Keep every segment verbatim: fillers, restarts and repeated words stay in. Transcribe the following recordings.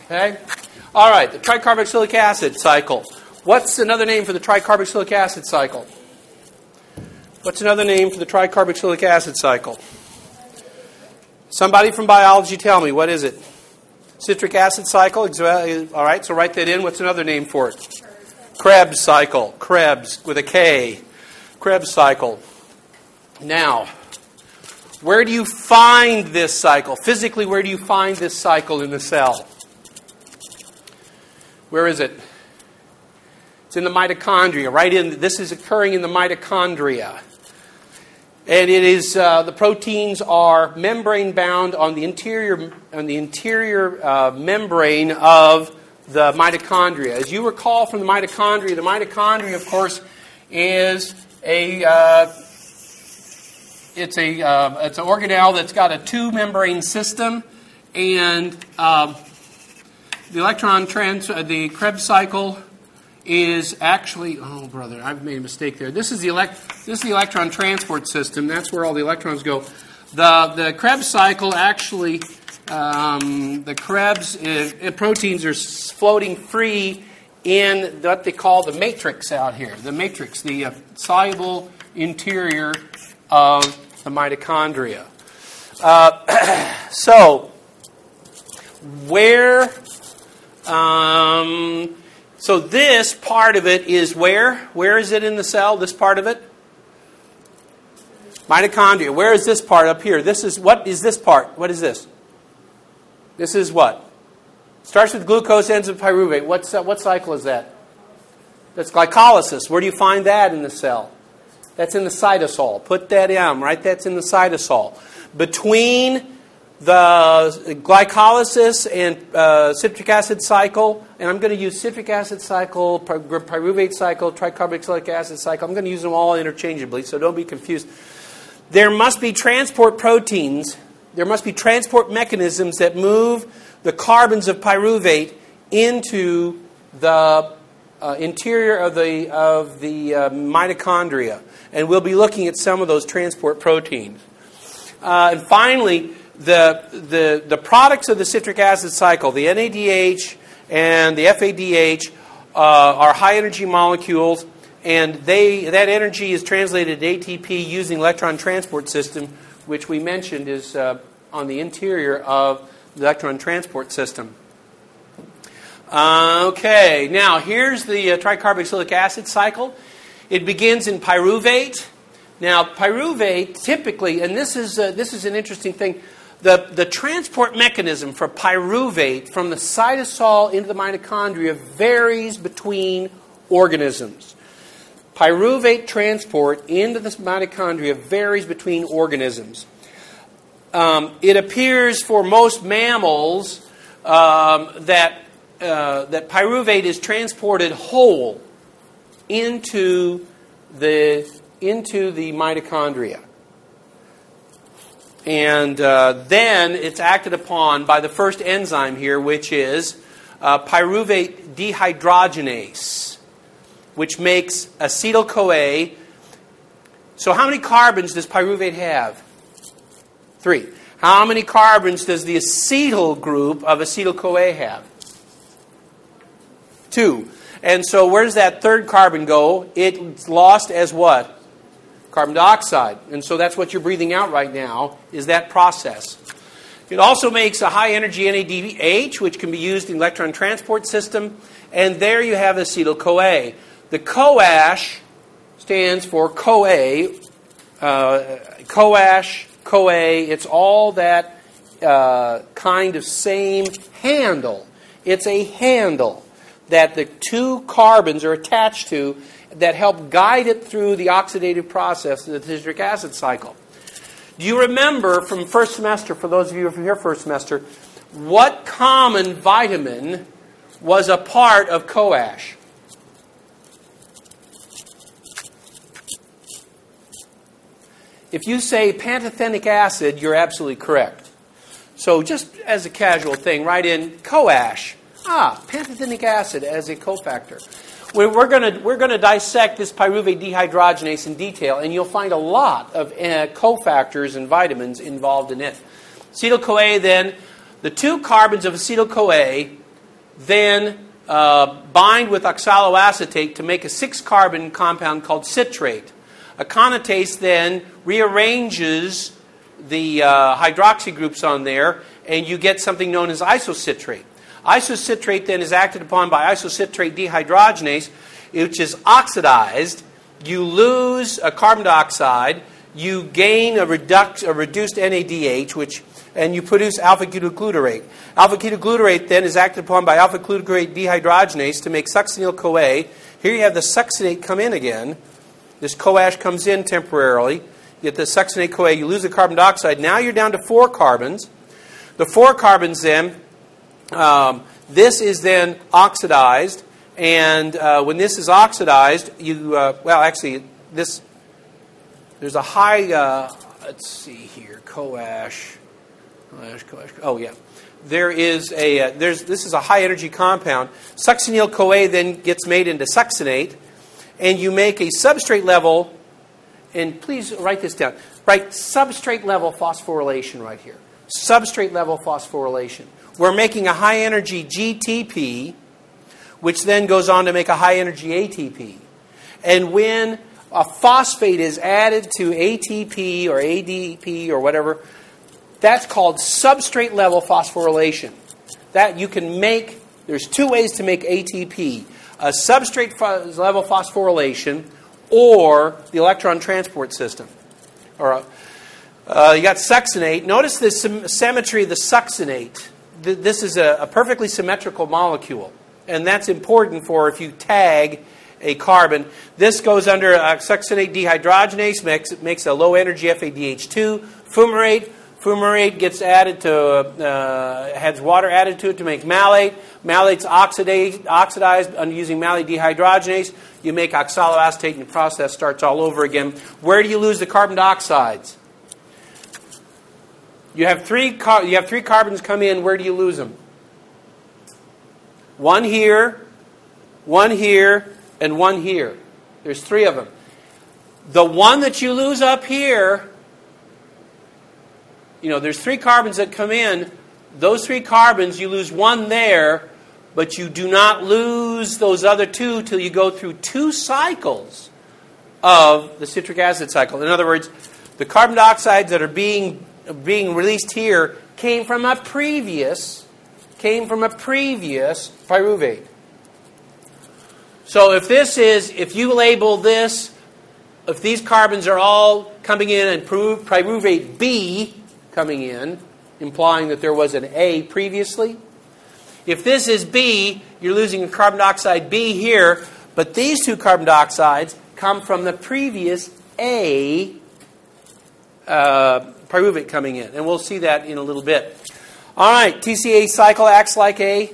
Okay? All right, the tricarboxylic acid cycle. What's another name for the tricarboxylic acid cycle? What's another name for the tricarboxylic acid cycle? Somebody from biology tell me, what is it? Citric acid cycle? All right, so write that in. What's another name for it? Krebs cycle. Krebs with a K. Krebs cycle. Now, where do you find this cycle? Physically, where do you find this cycle in the cell? Where is it? It's in the mitochondria, right in. This is occurring in the mitochondria. And it is uh, the proteins are membrane bound on the interior on the interior uh, membrane of the mitochondria. As you recall from the mitochondria, the mitochondria, of course, is a uh, it's a uh, it's an organelle that's got a two membrane system, and uh, the electron trans uh, the Krebs cycle is actually, oh brother, I've made a mistake there. This is the elect this is the electron transport system. That's where all the electrons go. The the Krebs cycle actually, um, the Krebs is, uh, proteins are floating free in what they call the matrix out here. The matrix, the uh, soluble interior of the mitochondria. Uh, so, where? Um, So this part of it is where? Where is it in the cell, this part of it? Mitochondria. Where is this part up here? This is, what is this part? What is this? This is what? Starts with glucose, ends with pyruvate. What's, uh, what cycle is that? That's glycolysis. Where do you find that in the cell? That's in the cytosol. Put that in, right? That's in the cytosol. Between the glycolysis and uh, citric acid cycle, and I'm going to use citric acid cycle, pyruvate cycle, tricarboxylic acid cycle. I'm going to use them all interchangeably, so don't be confused. There must be transport proteins. There must be transport mechanisms that move the carbons of pyruvate into the uh, interior of the of the uh, mitochondria, and we'll be looking at some of those transport proteins. Uh, and finally, The, the, the products of the citric acid cycle, the N A D H and the F A D H, uh, are high-energy molecules, and they that energy is translated to A T P using the electron transport system, which we mentioned is uh, on the interior of the electron transport system. Uh, okay, now here's the uh, tricarboxylic acid cycle. It begins in pyruvate. Now, pyruvate typically, and this is uh, this is an interesting thing. The, the transport mechanism for pyruvate from the cytosol into the mitochondria varies between organisms. Pyruvate transport into the mitochondria varies between organisms. Um, it appears for most mammals um, that, uh, that pyruvate is transported whole into the, into the mitochondria. And uh, then it's acted upon by the first enzyme here, which is uh, pyruvate dehydrogenase, which makes acetyl-CoA. So how many carbons does pyruvate have? Three. How many carbons does the acetyl group of acetyl-CoA have? Two. And so where does that third carbon go? It's lost as what? Carbon dioxide. And so that's what you're breathing out right now, is that process. It also makes a high-energy N A D H, which can be used in the electron transport system. And there you have acetyl-CoA. The CoAsh stands for CoA. Uh, CoAsh, CoA, it's all that uh, kind of same handle. It's a handle that the two carbons are attached to that help guide it through the oxidative process of the citric acid cycle. Do you remember from first semester, for those of you from here first semester, what common vitamin was a part of CoAsh? If you say pantothenic acid, you're absolutely correct. So just as a casual thing, write in CoAsh. Ah, pantothenic acid as a cofactor. We're going to we're going to dissect this pyruvate dehydrogenase in detail, and you'll find a lot of uh, cofactors and vitamins involved in it. Acetyl-CoA, then, the two carbons of acetyl-CoA then uh, bind with oxaloacetate to make a six-carbon compound called citrate. Aconitase then rearranges the uh, hydroxy groups on there, and you get something known as isocitrate. Isocitrate then is acted upon by isocitrate dehydrogenase, which is oxidized. You lose a carbon dioxide, you gain a, reduct, a reduced N A D H, which, and you produce alpha-ketoglutarate. Alpha-ketoglutarate then is acted upon by alpha-ketoglutarate dehydrogenase to make succinyl-CoA. Here you have the succinate come in again. This CoAsh comes in temporarily. You get the succinate-CoA, you lose the carbon dioxide. Now you're down to four carbons. The four carbons then, um, this is then oxidized. And uh, when this is oxidized, you, uh, well, actually, this, there's a high, uh, let's see here, CoAsh. CoAsh, CoAsh, oh, yeah. There is a, uh, there's, this is a high-energy compound. Succinyl-CoA then gets made into succinate. And you make a substrate level, and please write this down. Write substrate level phosphorylation right here. Substrate level phosphorylation. We're making a high energy G T P, which then goes on to make a high energy A T P. And when a phosphate is added to A T P or A D P or whatever, that's called substrate level phosphorylation. That you can make, there's two ways to make A T P. A substrate level phosphorylation, or the electron transport system. Or a, uh, you got succinate. Notice the sym- symmetry of the succinate. Th- this is a, a perfectly symmetrical molecule, and that's important for if you tag a carbon. This goes under a succinate dehydrogenase, makes makes a low energy F A D H two. Fumarate. Fumarate gets added to, uh, has water added to it to make malate. Malate's oxidized, oxidized using malate dehydrogenase. You make oxaloacetate and the process starts all over again. Where do you lose the carbon dioxides? You have three, car- you have three carbons come in. Where do you lose them? One here, one here, and one here. There's three of them. The one that you lose up here, you know, there's three carbons that come in. Those three carbons, you lose one there, but you do not lose those other two till you go through two cycles of the citric acid cycle. In other words, the carbon dioxides that are being being released here came from a previous came from a previous pyruvate. So if this is, if you label this, if these carbons are all coming in and pyruvate B coming in, implying that there was an A previously. If this is B, you're losing a carbon dioxide B here, but these two carbon dioxides come from the previous A uh, pyruvate coming in. And we'll see that in a little bit. All right, T C A cycle acts like a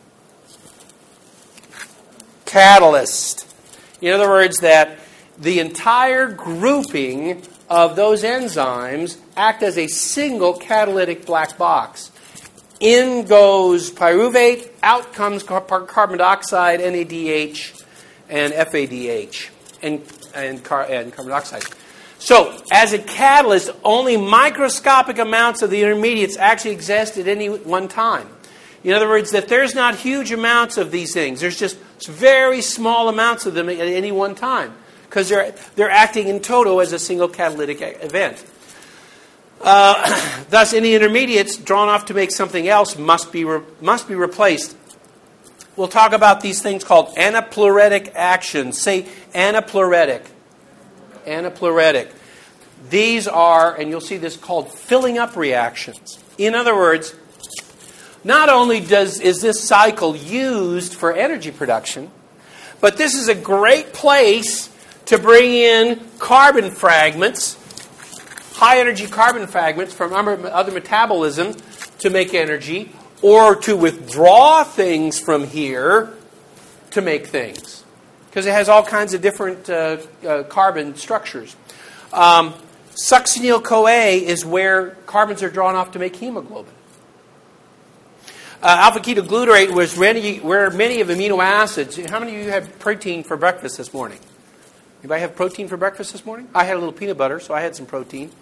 catalyst. In other words, that the entire grouping of those enzymes act as a single catalytic black box. In goes pyruvate, out comes carbon dioxide, N A D H, and F A D H, and, and, car, and carbon dioxide. So, as a catalyst, only microscopic amounts of the intermediates actually exist at any one time. In other words, that there's not huge amounts of these things. There's just very small amounts of them at any one time, because they're, they're acting in toto as a single catalytic event. Uh, thus, any intermediates drawn off to make something else must be re- must be replaced. We'll talk about these things called anapleretic actions. Say anapleretic. Anapleretic. These are, and you'll see this called filling up reactions. In other words, not only does is this cycle used for energy production, but this is a great place to bring in carbon fragments, high-energy carbon fragments from other metabolism to make energy, or to withdraw things from here to make things. Because it has all kinds of different uh, uh, carbon structures. Um, Succinyl-CoA is where carbons are drawn off to make hemoglobin. Uh, alpha-ketoglutarate was many, where many of amino acids. How many of you had protein for breakfast this morning? Anybody have protein for breakfast this morning? I had a little peanut butter, so I had some protein.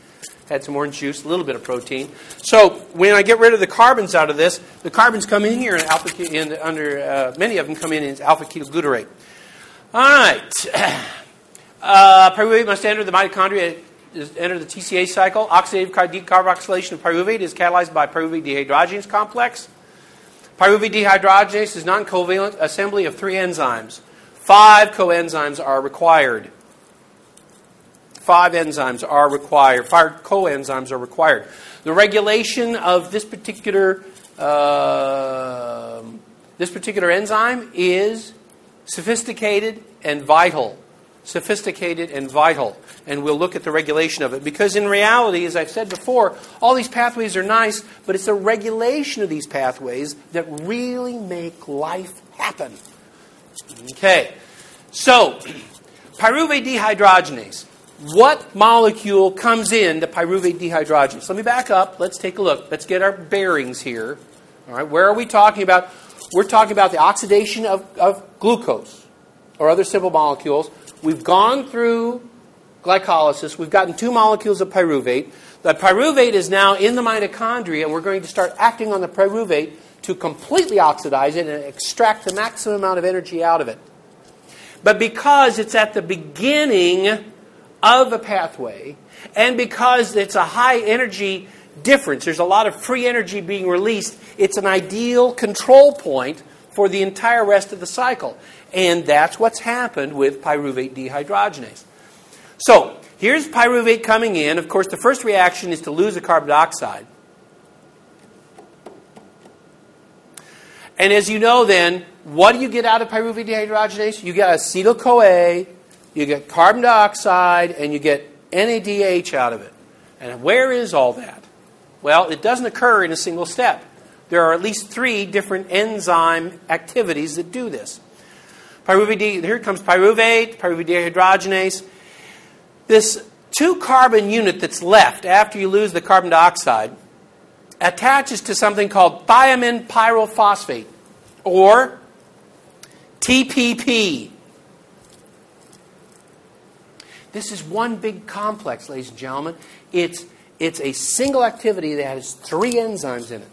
Had some orange juice, a little bit of protein. So when I get rid of the carbons out of this, the carbons come in here in alpha in under uh, many of them come in as alpha ketoglutarate. All right. Uh, pyruvate must enter the mitochondria, enter the T C A cycle. Oxidative decarboxylation of pyruvate is catalyzed by pyruvate dehydrogenase complex. Pyruvate dehydrogenase is non-covalent assembly of three enzymes. Five coenzymes are required. Five enzymes are required. Five coenzymes are required. The regulation of this particular uh, this particular enzyme is sophisticated and vital. Sophisticated and vital. And we'll look at the regulation of it. Because in reality, as I've said before, all these pathways are nice, but it's the regulation of these pathways that really make life happen. Okay. So, pyruvate dehydrogenase. What molecule comes in to pyruvate dehydrogenase? Let me back up. Let's take a look. Let's get our bearings here. All right. Where are we talking about? We're talking about the oxidation of, of glucose or other simple molecules. We've gone through glycolysis. We've gotten two molecules of pyruvate. The pyruvate is now in the mitochondria, and we're going to start acting on the pyruvate to completely oxidize it and extract the maximum amount of energy out of it. But because it's at the beginning of a pathway, and because it's a high energy difference, there's a lot of free energy being released, it's an ideal control point for the entire rest of the cycle. And that's what's happened with pyruvate dehydrogenase. So, here's pyruvate coming in. Of course, the first reaction is to lose the carbon dioxide. And as you know then, what do you get out of pyruvate dehydrogenase? You get acetyl-CoA, you get carbon dioxide, and you get N A D H out of it. And where is all that? Well, it doesn't occur in a single step. There are at least three different enzyme activities that do this. Pyruvate de- here comes pyruvate, pyruvate dehydrogenase. This two-carbon unit that's left after you lose the carbon dioxide attaches to something called thiamine pyrophosphate, or T P P. This is one big complex, ladies and gentlemen. It's, it's a single activity that has three enzymes in it.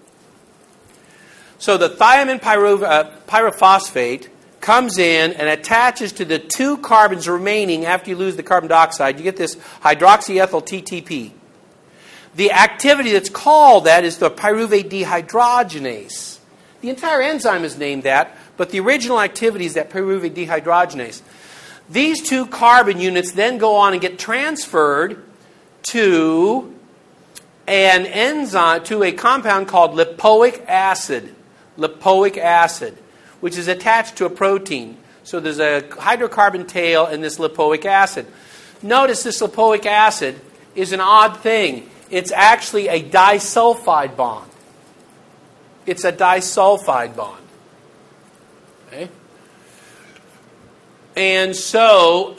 So the thiamine pyro, uh, pyrophosphate comes in and attaches to the two carbons remaining after you lose the carbon dioxide. You get this hydroxyethyl T T P. The activity that's called that is the pyruvate dehydrogenase. The entire enzyme is named that, but the original activity is that pyruvate dehydrogenase. These two carbon units then go on and get transferred to an enzyme, to a compound called lipoic acid. Lipoic acid, which is attached to a protein. So there's a hydrocarbon tail in this lipoic acid. Notice this lipoic acid is an odd thing. It's actually a disulfide bond. It's a disulfide bond. Okay? And so,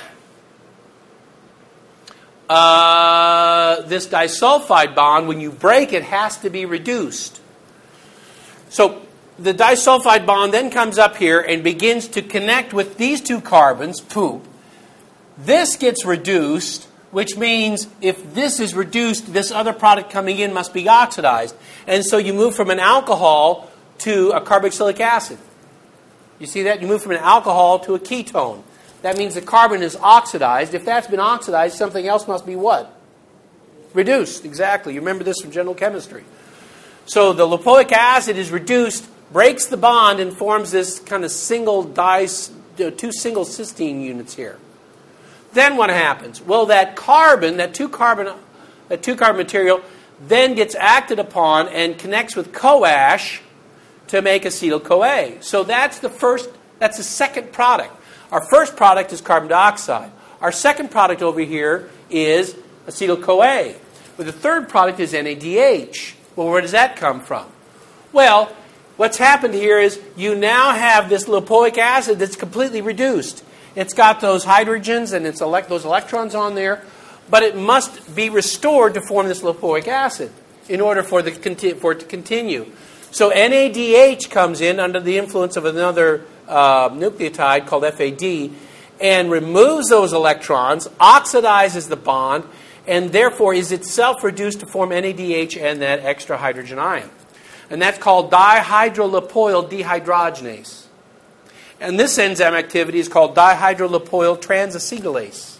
uh, this disulfide bond, when you break it, has to be reduced. So, the disulfide bond then comes up here and begins to connect with these two carbons, poop. This gets reduced, which means if this is reduced, this other product coming in must be oxidized. And so you move from an alcohol to a carboxylic acid. You see that? You move from an alcohol to a ketone. That means the carbon is oxidized. If that's been oxidized, something else must be what? Reduced. Exactly. You remember this from general chemistry. So the lipoic acid is reduced, breaks the bond, and forms this kind of single dice, two single cysteine units here. Then what happens? Well, that carbon, that two carbon, that two carbon material, then gets acted upon and connects with CoAsh to make acetyl-CoA. So that's the first, that's the second product. Our first product is carbon dioxide. Our second product over here is acetyl-CoA. But the third product is N A D H. Well, where does that come from? Well, what's happened here is you now have this lipoic acid that's completely reduced. It's got those hydrogens and it's elect- those electrons on there, but it must be restored to form this lipoic acid in order for, the, for it to continue. So N A D H comes in under the influence of another uh, nucleotide called F A D and removes those electrons, oxidizes the bond, and therefore is itself reduced to form N A D H and that extra hydrogen ion. And that's called dihydrolipoyl dehydrogenase. And this enzyme activity is called dihydrolipoyl transacetylase.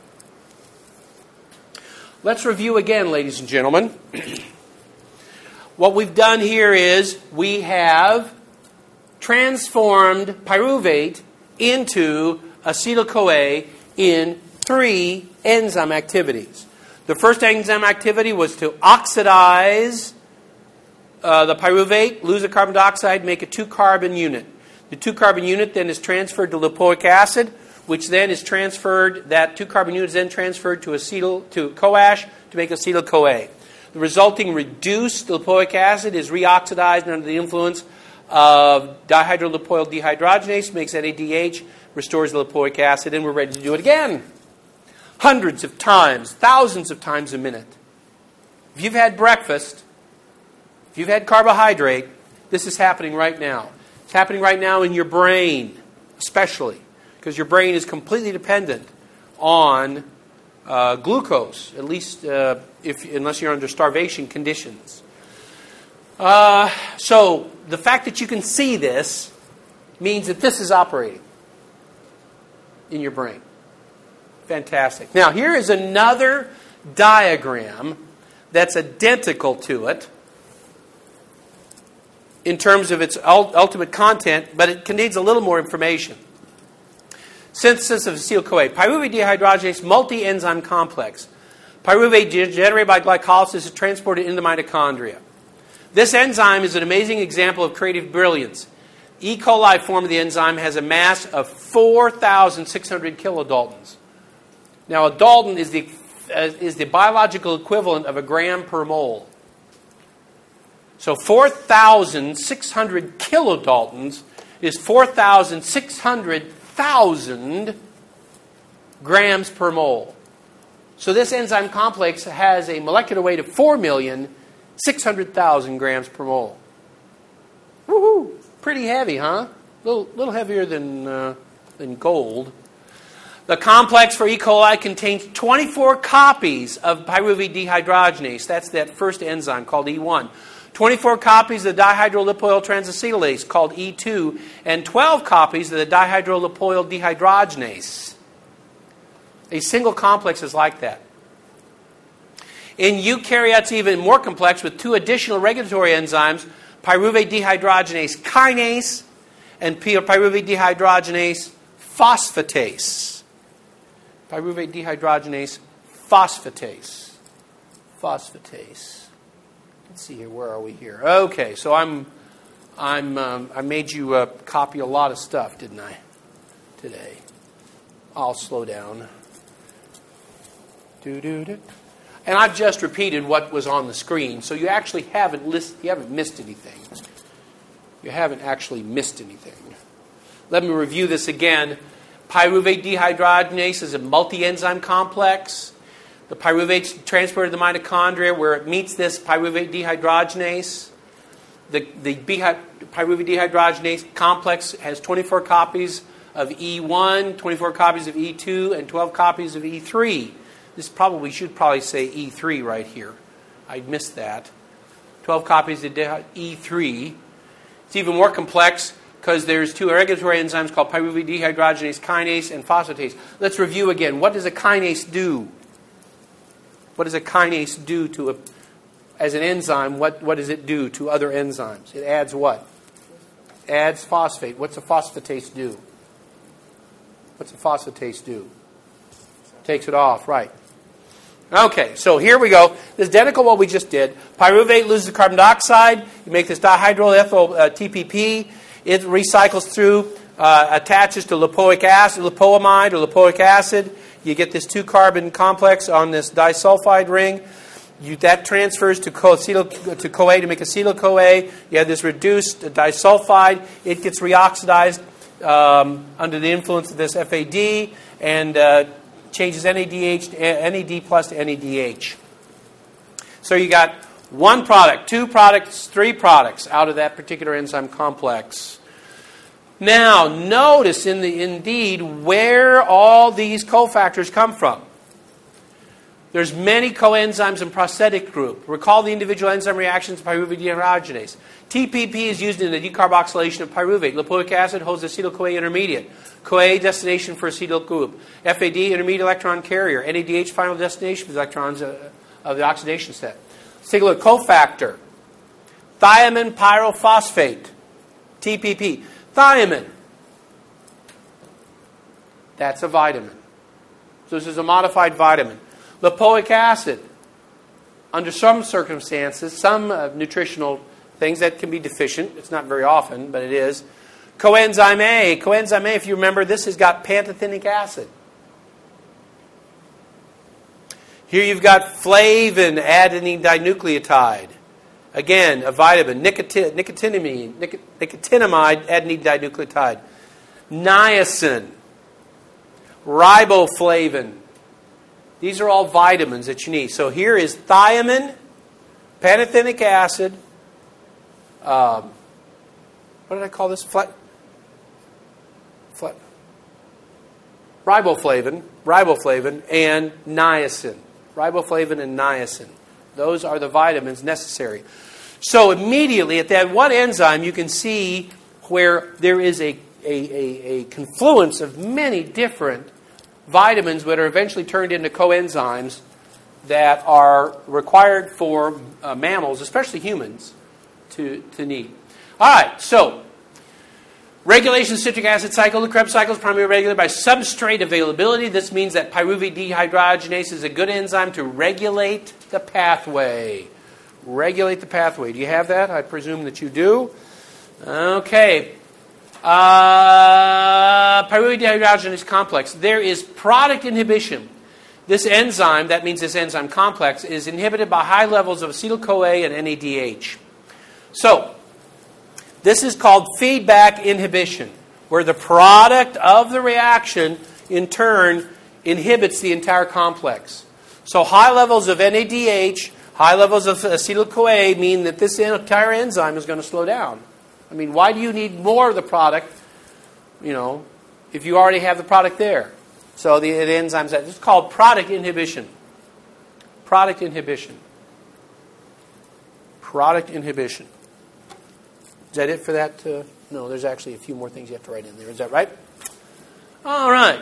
Let's review again, ladies and gentlemen. What we've done here is we have transformed pyruvate into acetyl-CoA in three enzyme activities. The first enzyme activity was to oxidize uh, the pyruvate, lose the carbon dioxide, make a two-carbon unit. The two-carbon unit then is transferred to lipoic acid, which then is transferred, that two-carbon unit is then transferred to acetyl, to CoAsh to make acetyl-CoA. The resulting reduced lipoic acid is reoxidized under the influence of dihydrolipoyl dehydrogenase, makes N A D H, restores the lipoic acid, and we're ready to do it again. Hundreds of times, thousands of times a minute. If you've had breakfast, if you've had carbohydrate, this is happening right now. It's happening right now in your brain, especially, because your brain is completely dependent on uh, glucose, at least uh, if unless you're under starvation conditions. Uh, so the fact that you can see this means that this is operating in your brain. Fantastic. Now, here is another diagram that's identical to it in terms of its ultimate content, but it contains a little more information. Synthesis of acetyl-CoA. Pyruvate dehydrogenase multi-enzyme complex. Pyruvate generated by glycolysis is transported into the mitochondria. This enzyme is an amazing example of creative brilliance. E. coli form of the enzyme has a mass of four thousand six hundred kilodaltons. Now, a dalton is the, uh, is the biological equivalent of a gram per mole. So four thousand six hundred kilodaltons is four thousand six hundred thousand grams per mole. So this enzyme complex has a molecular weight of four million six hundred thousand grams per mole. Woohoo! Pretty heavy, huh? A little, little heavier than, uh, than gold. The complex for E. coli contains twenty-four copies of pyruvate dehydrogenase. That's that first enzyme called E one. twenty-four copies of the dihydrolipoyl transacetylase called E two, and twelve copies of the dihydrolipoyl dehydrogenase. A single complex is like that. In eukaryotes, even more complex with two additional regulatory enzymes, pyruvate dehydrogenase kinase and pyruvate dehydrogenase phosphatase. Pyruvate dehydrogenase phosphatase. Phosphatase. Let's see here. Where are we here? Okay, so I'm, I'm, um, I made you uh, copy a lot of stuff, didn't I? Today. I'll slow down. Do do do. And I've just repeated what was on the screen, so you actually haven't list, you haven't missed anything. You haven't actually missed anything. Let me review this again. Pyruvate dehydrogenase is a multi-enzyme complex. The pyruvate's transported to the mitochondria where it meets this pyruvate dehydrogenase. The, the pyruvate dehydrogenase complex has twenty-four copies of E one, twenty-four copies of E two, and twelve copies of E three. This probably should probably say E three right here. I missed that. twelve copies of E three. It's even more complex because there's two regulatory enzymes called pyruvate dehydrogenase kinase and phosphatase. Let's review again. What does a kinase do? What does a kinase do to a, as an enzyme? What, what does it do to other enzymes? It adds what? Adds phosphate. What's a phosphatase do? What's a phosphatase do? Takes it off, right. Okay, so here we go. This is identical to what we just did. Pyruvate loses the carbon dioxide. You make this dihydroethyl uh, T P P. It recycles through, uh, attaches to lipoic acid, lipoamide or lipoic acid. You get this two-carbon complex on this disulfide ring. You, that transfers to, co- acetyl, to CoA to make acetyl-CoA. You have this reduced disulfide. It gets reoxidized um, under the influence of this F A D and uh, changes N A D H to N A D plus to N A D H. So you got one product, two products, three products out of that particular enzyme complex. Now, notice in the indeed where all these cofactors come from. There's many coenzymes in prosthetic group. Recall the individual enzyme reactions of pyruvate dehydrogenase. T P P is used in the decarboxylation of pyruvate. Lipoic acid holds acetyl-CoA intermediate. CoA destination for acetyl group. F A D intermediate electron carrier. N A D H final destination for the electrons uh, of the oxidation set. Let's take a look. Cofactor. Thiamine pyrophosphate. T P P. Thiamine. That's a vitamin. So this is a modified vitamin. Lipoic acid. Under some circumstances, some uh, nutritional things that can be deficient. It's not very often, but it is. Coenzyme A. Coenzyme A, if you remember, this has got pantothenic acid. Here you've got flavin adenine dinucleotide. Again, a vitamin. Nicotin, nicotinamide, nic- nicotinamide adenine dinucleotide. Niacin. Riboflavin. These are all vitamins that you need. So here is thiamine, pantothenic acid. Um, what did I call this? Fla- fla- riboflavin, riboflavin, and niacin. Riboflavin and niacin. Those are the vitamins necessary. So immediately at that one enzyme, you can see where there is a, a, a, a confluence of many different vitamins that are eventually turned into coenzymes that are required for uh, mammals, especially humans, to, to need. All right, so regulation of citric acid cycle. The Krebs cycle is primarily regulated by substrate availability. This means that pyruvate dehydrogenase is a good enzyme to regulate the pathway. Regulate the pathway. Do you have that? I presume that you do. Okay. Uh, pyruvate dehydrogenase complex. There is product inhibition. This enzyme, that means this enzyme complex, is inhibited by high levels of acetyl-CoA and N A D H. So, this is called feedback inhibition, where the product of the reaction, in turn, inhibits the entire complex. So high levels of N A D H, high levels of acetyl-CoA mean that this entire enzyme is going to slow down. I mean, why do you need more of the product, you know, if you already have the product there? So the, the enzymes, it's called product inhibition. Product inhibition. Product inhibition. Is that it for that? Uh, no, there's actually a few more things you have to write in there. Is that right? All right.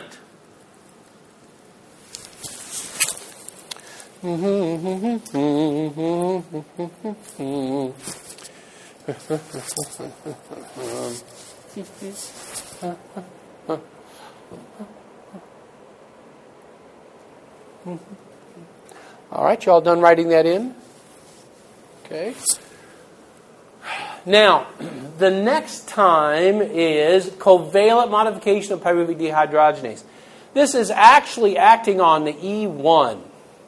All right, you all done writing that in? Okay. Now, the next time is covalent modification of pyruvate dehydrogenase. This is actually acting on the E one.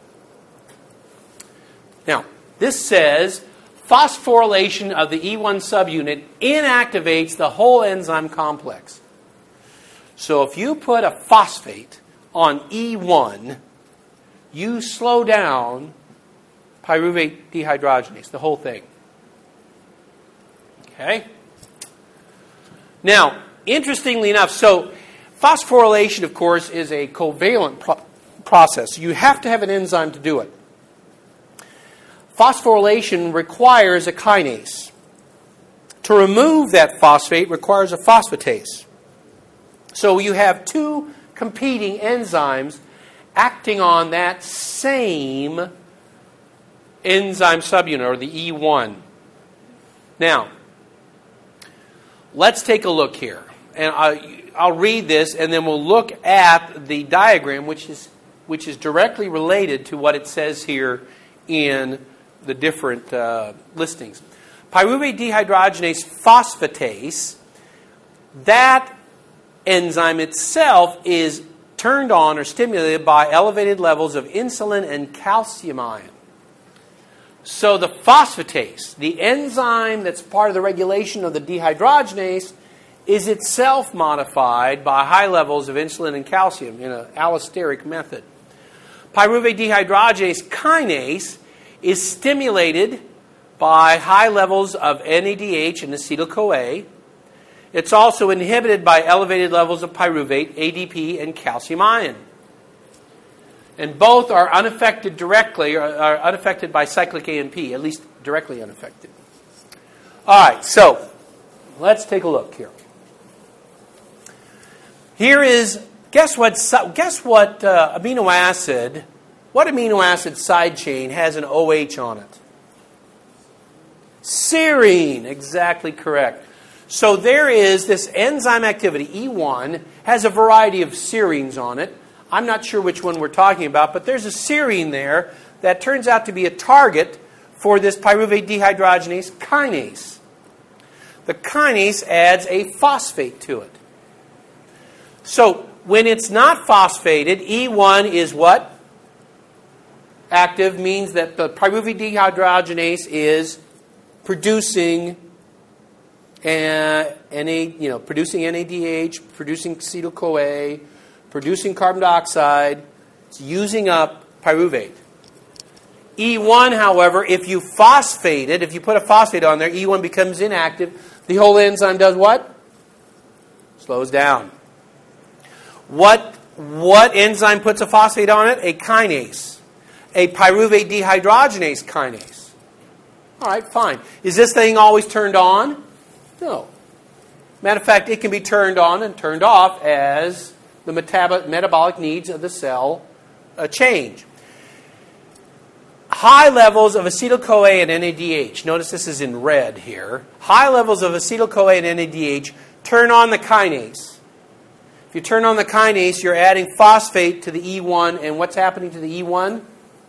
Now, this says phosphorylation of the E one subunit inactivates the whole enzyme complex. So if you put a phosphate on E one, you slow down pyruvate dehydrogenase, the whole thing. Okay? Now, interestingly enough, so phosphorylation, of course, is a covalent pro- process. You have to have an enzyme to do it. Phosphorylation requires a kinase. To remove that phosphate requires a phosphatase. So you have two competing enzymes acting on that same enzyme subunit, or the E one. Now, let's take a look here. And I, I'll read this, and then we'll look at the diagram, which is which is directly related to what it says here in the different uh, listings. Pyruvate dehydrogenase phosphatase, that enzyme itself is turned on or stimulated by elevated levels of insulin and calcium ion. So the phosphatase, the enzyme that's part of the regulation of the dehydrogenase, is itself modified by high levels of insulin and calcium in an allosteric method. Pyruvate dehydrogenase kinase is stimulated by high levels of N A D H and acetyl-CoA. It's also inhibited by elevated levels of pyruvate, A D P, and calcium ion. And both are unaffected directly, or are unaffected by cyclic A M P, at least directly unaffected. All right, so let's take a look here. Here is, guess what, guess what uh, amino acid, what amino acid side chain has an O H on it? Serine, exactly correct. So there is this enzyme activity, E one, has a variety of serines on it. I'm not sure which one we're talking about, but there's a serine there that turns out to be a target for this pyruvate dehydrogenase kinase. The kinase adds a phosphate to it. So when it's not phosphated, E one is what? Active, means that the pyruvate dehydrogenase is producing uh, Na, you know, producing N A D H, producing acetyl-CoA, producing carbon dioxide. It's using up pyruvate. E one, however, if you phosphate it, if you put a phosphate on there, E one becomes inactive. The whole enzyme does what? Slows down. What, what enzyme puts a phosphate on it? A kinase. A pyruvate dehydrogenase kinase. All right, fine. Is this thing always turned on? No. Matter of fact, it can be turned on and turned off as the metab- metabolic needs of the cell uh, change. High levels of acetyl-CoA and N A D H. Notice this is in red here. High levels of acetyl-CoA and N A D H turn on the kinase. If you turn on the kinase, you're adding phosphate to the E one, and what's happening to the E one?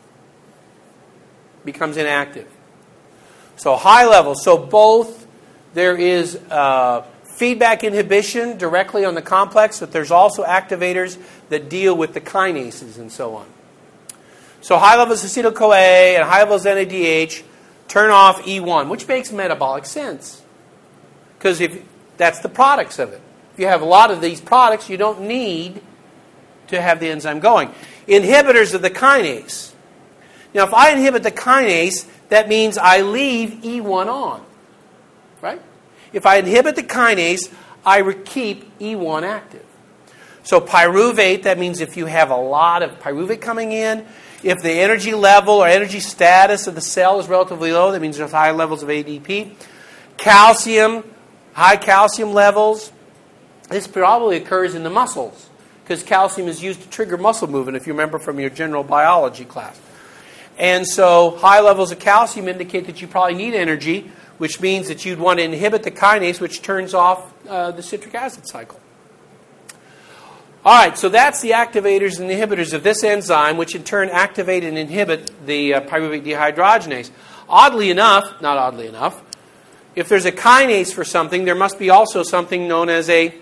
Becomes inactive. So high levels. So both there is uh, feedback inhibition directly on the complex, but there's also activators that deal with the kinases and so on. So high levels of acetyl-CoA and high levels of N A D H turn off E one, which makes metabolic sense. Because if that's the products of it. If you have a lot of these products, you don't need to have the enzyme going. Inhibitors of the kinase. Now, if I inhibit the kinase, that means I leave E one on. Right? If I inhibit the kinase, I keep E one active. So pyruvate, that means if you have a lot of pyruvate coming in, if the energy level or energy status of the cell is relatively low, that means there's high levels of A D P. Calcium, high calcium levels. This probably occurs in the muscles because calcium is used to trigger muscle movement, if you remember from your general biology class. And so high levels of calcium indicate that you probably need energy, which means that you'd want to inhibit the kinase, which turns off uh, the citric acid cycle. All right, so that's the activators and inhibitors of this enzyme, which in turn activate and inhibit the uh, pyruvate dehydrogenase. Oddly enough, not oddly enough, if there's a kinase for something, there must be also something known as a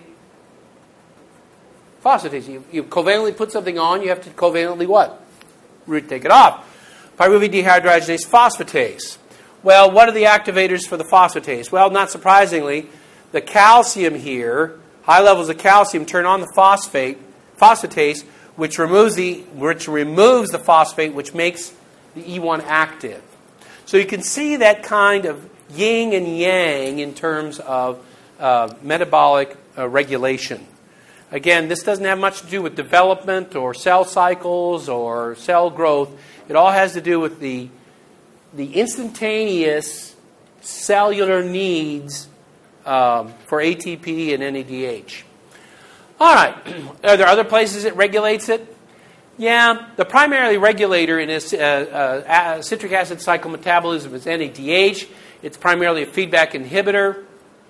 phosphatase. You, you covalently put something on, you have to covalently what? Root take it off. Pyruvate dehydrogenase phosphatase. Well, what are the activators for the phosphatase? Well, not surprisingly, the calcium here, high levels of calcium turn on the phosphate, phosphatase, which removes the which removes the phosphate, which makes the E one active. So you can see that kind of yin and yang in terms of uh, metabolic uh, regulation. Again, this doesn't have much to do with development or cell cycles or cell growth. It all has to do with the, the instantaneous cellular needs um, for A T P and N A D H. All right. Are there other places it regulates it? Yeah. The primary regulator in this uh, uh, citric acid cycle metabolism is N A D H. It's primarily a feedback inhibitor.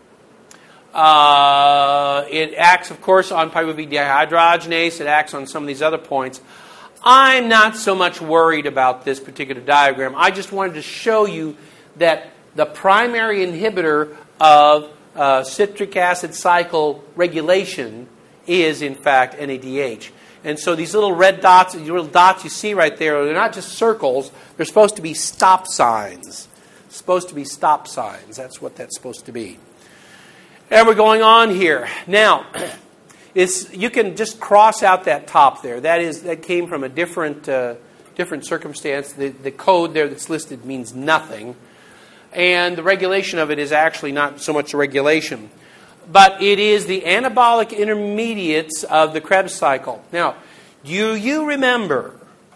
Uh, it acts, of course, on pyruvate dehydrogenase. It acts on some of these other points. I'm not so much worried about this particular diagram. I just wanted to show you that the primary inhibitor of uh, citric acid cycle regulation is, in fact, N A D H. And so these little red dots, these little dots you see right there, they're not just circles. They're supposed to be stop signs. Supposed to be stop signs. That's what that's supposed to be. And we're going on here. Now, it's, you can just cross out that top there. That is that came from a different uh, different circumstance. The, the code there that's listed means nothing. And the regulation of it is actually not so much a regulation. But it is the anabolic intermediates of the Krebs cycle. Now, do you remember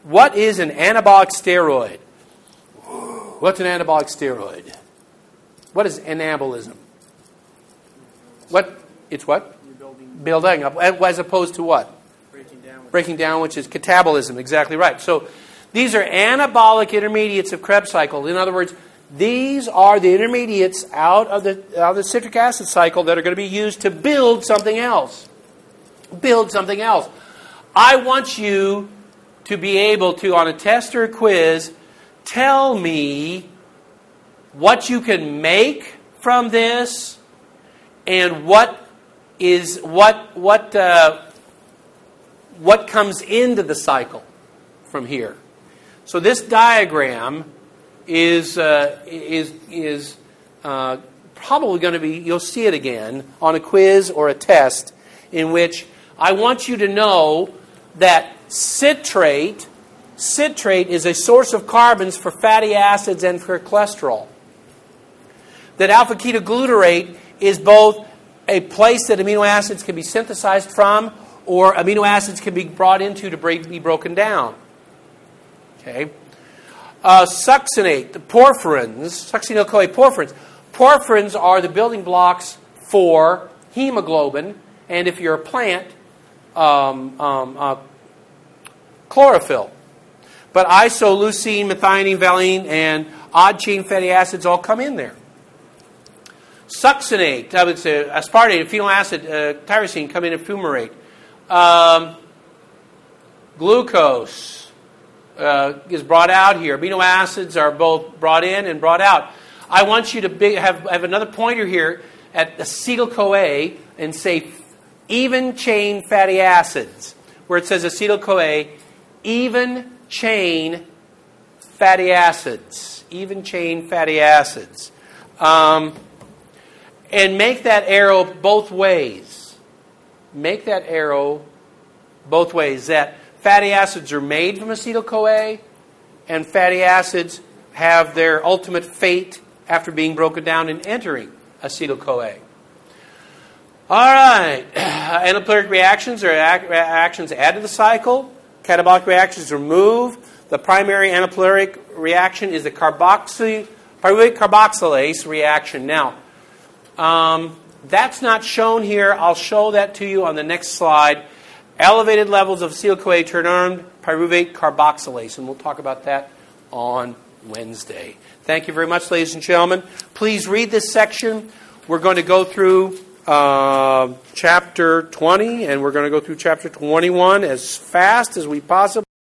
What is an anabolic steroid? What's an anabolic steroid? What is anabolism? What? It's what? You're building, Building up, as opposed to what? breaking down. Breaking down, which is catabolism. Exactly right. So these are anabolic intermediates of Krebs cycle. In other words, these are the intermediates out of the out of the citric acid cycle that are going to be used to build something else. Build something else. I want you to be able to, on a test or a quiz, tell me what you can make from this and what is what what uh, what comes into the cycle from here. So this diagram is uh, is is uh, probably going to be, you'll see it again on a quiz or a test, in which I want you to know that citrate citrate is a source of carbons for fatty acids and for cholesterol. That alpha-ketoglutarate is both a place that amino acids can be synthesized from, or amino acids can be brought into to be broken down. Okay. Uh, succinate, the porphyrins, succinyl-CoA porphyrins. Porphyrins are the building blocks for hemoglobin, and if you're a plant, um, um, uh, chlorophyll. But isoleucine, methionine, valine, and odd-chain fatty acids all come in there. Succinate, I would say aspartate, phenyl acid, uh, tyrosine come in and fumarate. Um, glucose uh, is brought out here. Amino acids are both brought in and brought out. I want you to be, have, have another pointer here at acetyl-CoA and say even chain fatty acids, where it says acetyl-CoA, even chain fatty acids, even chain fatty acids. Um, and make that arrow both ways. Make that arrow both ways. That fatty acids are made from acetyl-CoA, and fatty acids have their ultimate fate after being broken down and entering acetyl-CoA. All right. Anapleuric reactions are reactions add to the cycle. Catabolic reactions remove. The primary anapleuric reaction is the carboxy, pyruvic carboxylase reaction. Now, um, that's not shown here. I'll show that to you on the next slide. Elevated levels of acetyl-CoA turn on pyruvate carboxylase, and we'll talk about that on Wednesday. Thank you very much, ladies and gentlemen. Please read this section. We're going to go through uh, chapter twenty, and we're going to go through chapter twenty-one as fast as we possibly